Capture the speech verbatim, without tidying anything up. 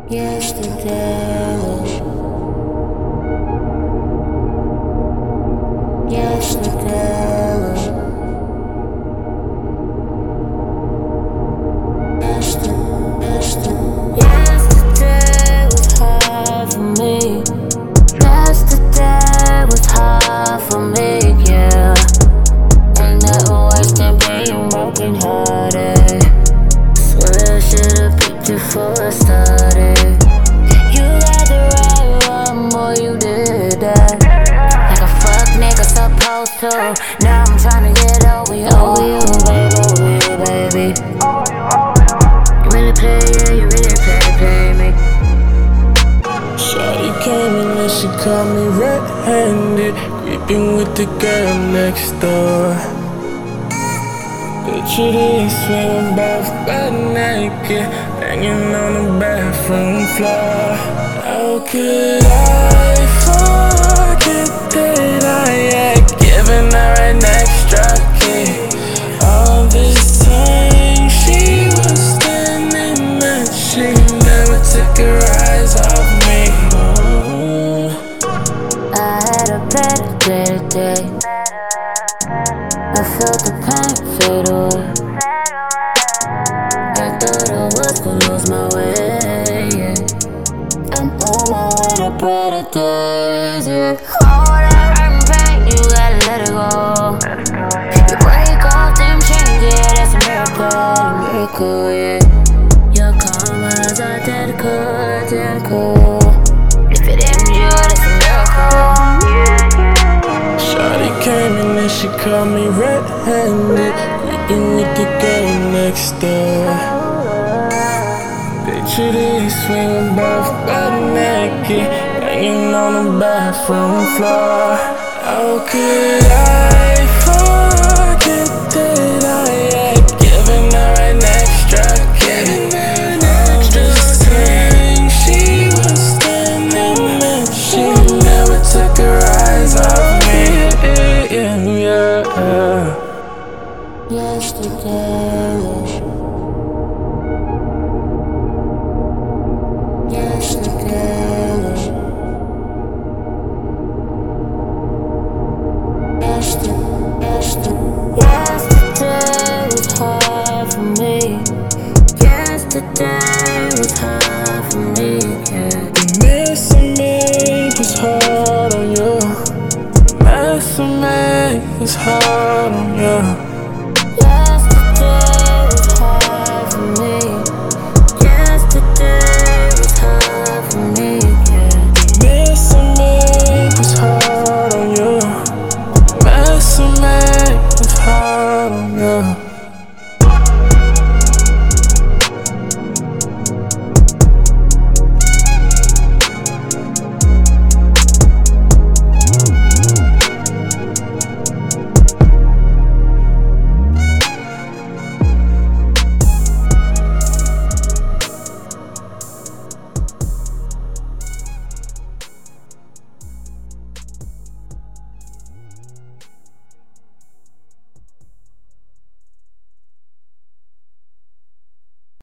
Yesterday, yesterday, yesterday, yesterday was hard for me. Yesterday was hard for me, yeah. Ain't nothing worse than being broken hearted. Swear I should've picked you before I started. You got the right one, boy, you did that. Like a fuck nigga supposed to. Now I'm tryna get over you, over you, baby, over you, baby. You really play, yeah, you really play, play me. Shawty came in and she caught me red-handed, creeping with the girl next door. Picture this, we're both butt naked, hanging on the bathroom floor. How could I forget that I had given her an extra kick? All this time she was standing there, she never took her eyes off me. Oh. I had a better day today. I felt the pain fade away. I thought I was gonna lose my way, yeah. I'm on my way to better days, yeah. All that hurt and pain, you gotta let it go. You break off them chains, yeah, that's a miracle, a miracle, yeah. Your karma's identical, identical. If it ends you, that's a miracle, yeah. Shawty came in and she caught me red-handed, creeping with the girl next door. Picture this, we were both butt naked, hanging on the bathroom floor. How could I forget that I had given her an extra kick? All this time she was standing there, she never took her eyes off me. Yeah, yeah. Yesterday, yesterday, yesterday, yesterday was hard for me. Yesterday was hard for me, yeah. The mess I made was hard on you. The mess I made was hard on you.